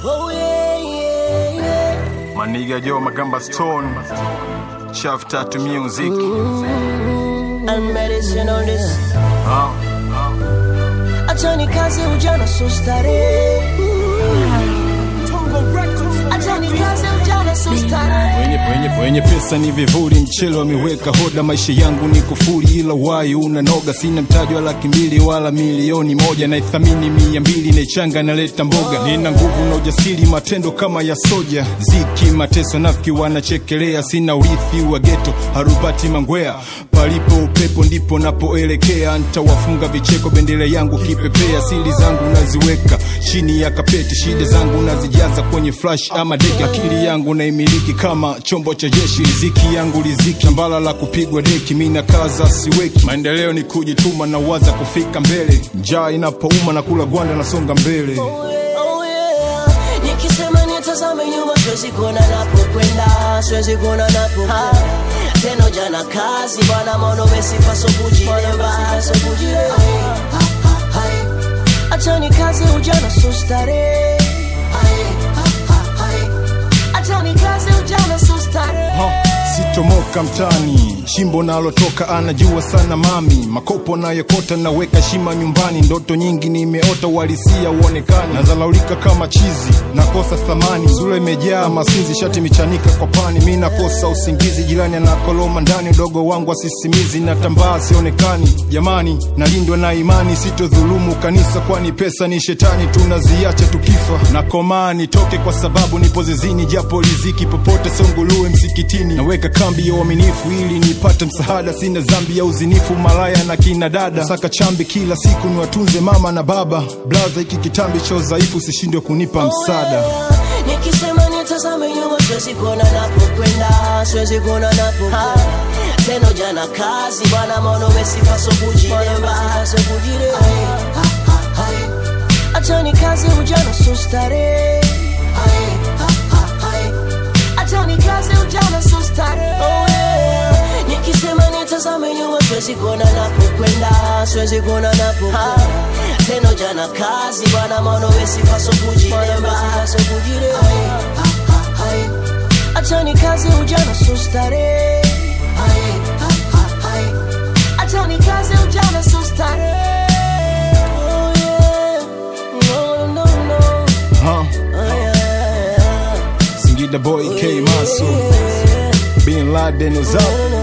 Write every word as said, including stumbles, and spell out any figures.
Oh yeah, yeah, yeah. My nigga Joe Magamba Stone, Shaft Tattoo Music. Mm-hmm. And medicine on this. Huh? Achani kazi ujana so stare. Achani kazi ujana so stare. Wenye, wenye, wenye pesa ni vivuli, mchelo wameweka hoda, maisha yangu ni kufuri, ila wai unanoga, sina mtaji wa laki mbili wala milioni moja, na ithamini mia mbili na ichanga na leta mboga, nina nguvu na ujasiri, matendo kama ya soja, ziki mateso nafiki wanachekelea, sina urithi wa ghetto, harubati mangwea, palipo upepo ndipo napoelekea, nitawafunga vicheko bendera yangu kipepea, siri zangu naziweka chini ya kapeti, shida zangu nazijaza kwenye flash ama deki, akili yangu naimiliki kama chombo cha jeshi, riziki yangu riziki mbala la kupigwa deki, mina kaza siweki, maendeleo ni kujituma na waza kufika mbele, njaa inapouma na kula gwanda na songa mbele. Oh yeah, oh yeah. Nikisema nitazame nyuma siwezi kuona napokwenda, siwezi kuona napo tena jana kazi bwana mono mesifa so kujiremba so kujiremba. Achani kazi ujana so stare. Achani kazi ujana so stare. Sitomoka mtani, shimbo nalotoka anajua sana mami, makopo na yokota naweka shima nyumbani, ndoto nyingi nimeota walisia uonekani, nazalaulika kama chizi, nakosa thamani, zule imejaa masinzi, shati michanika kwa pani, mi nakosa usingizi, jirani anakoloma ndani, udogo wangu asisimizi, natambaa sionekani, jamani nalindwa na imani, sitodhulumu kanisa kwani pesa ni shetani, tunaziacha tukifa, na komani toke kwa sababu nipo zizini, japo riziki popote songuluwe msikitini, naweka kambi ya uaminifu ili nipate msaada, sina zambi ya uzinifu, malaya na kina dada, saka chambi kila siku niwatunze mama na baba, blaza hiki kitambi cha udhaifu usishindwe kunipa msaada. Oh yeah. Nikisema nitazame nyuma siwezi kuona napokwenda, siwezi kuona napo tena jana kazi bwana mono mesifa so kujiremba so kujiremba. Achani kazi ujana so stare. Achani kazi ujana so stare. Oh yeah. Nikisema nitazame nyuma siwezi kuona napokwenda, siwezi kuona napo tena jana kazi bwana mono mesifa so kujiremba so kujiremba. Achani kazi ujana so stare. Achani kazi ujana so stare. Oh yeah. No no no. Huh? Oh yeah. Singida boy K Maso, Bin Laden was up.